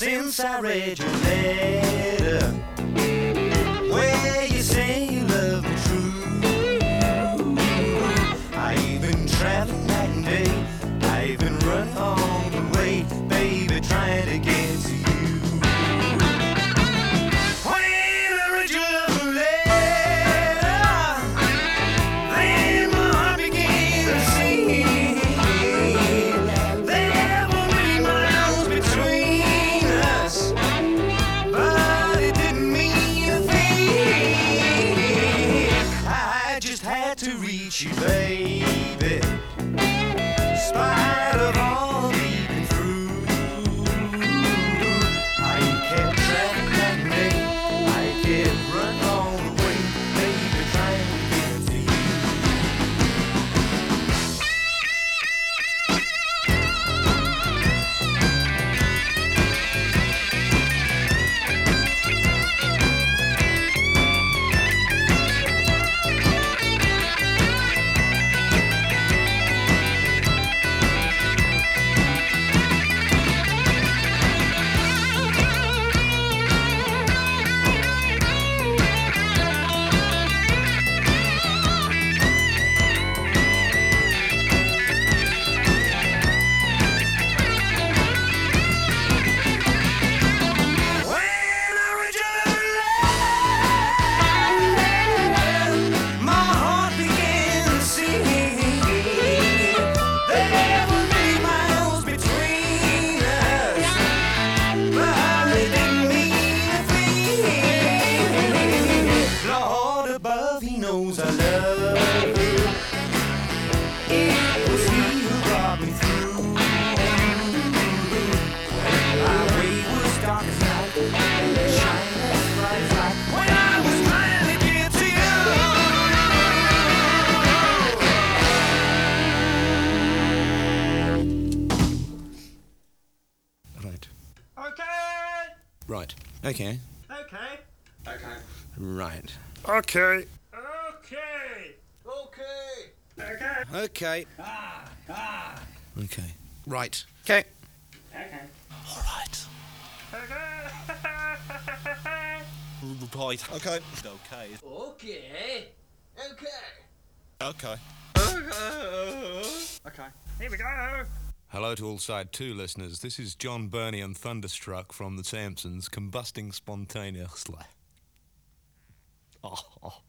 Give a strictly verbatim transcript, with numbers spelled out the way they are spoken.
since I read your letter, where you say you love me true. I ain't been traveling night and day, I've been running all the way, baby, trying to get to you. When I read your love letter, then my heart began to sing. There were many miles between us, but it didn't mean a thing. I just had to reach you, baby, in spite of all we've been through. I ain't kept traveling that day, I kept running all the way, baby, trying to get to you. Above, he knows I love you. It was he who brought me through. My way was dark as night, shining as bright as light, when I was trying to get to you. Right. Okay. Right. Okay. Okay. Okay. Right. Okay. Okay. Okay. Okay. Okay. Ah. Ah. Okay. Right. Okay. Okay. All right. Okay. Right. Okay. Okay. Okay. Okay. Okay. Okay. Here we go. Hello to all side two listeners. This is John Burney and Thunderstruck from The Sampsons, combusting spontaneously. Oh, oh.